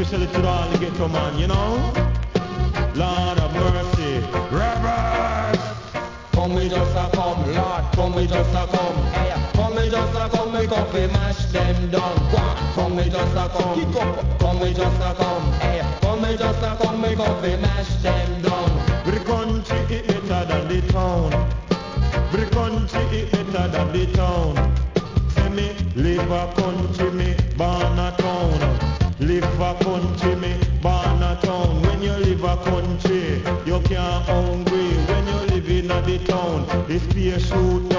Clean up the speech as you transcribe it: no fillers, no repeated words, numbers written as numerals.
especially to all the ghetto man, you know. Lord of mercy, Reverend. Come we just a come, Lord, come we just a come. Hey, come we just a come, we come fi mash them down. Come we just a come, kick up. Come we just a come, hey, come we just a come, we come fi mash them down. The country is better than the town. The country is better than the town. Say me live a country, me born a town. Live a country, me born a town. When you live a country, you can't hungry. When you live in a the town, it's fear shoot.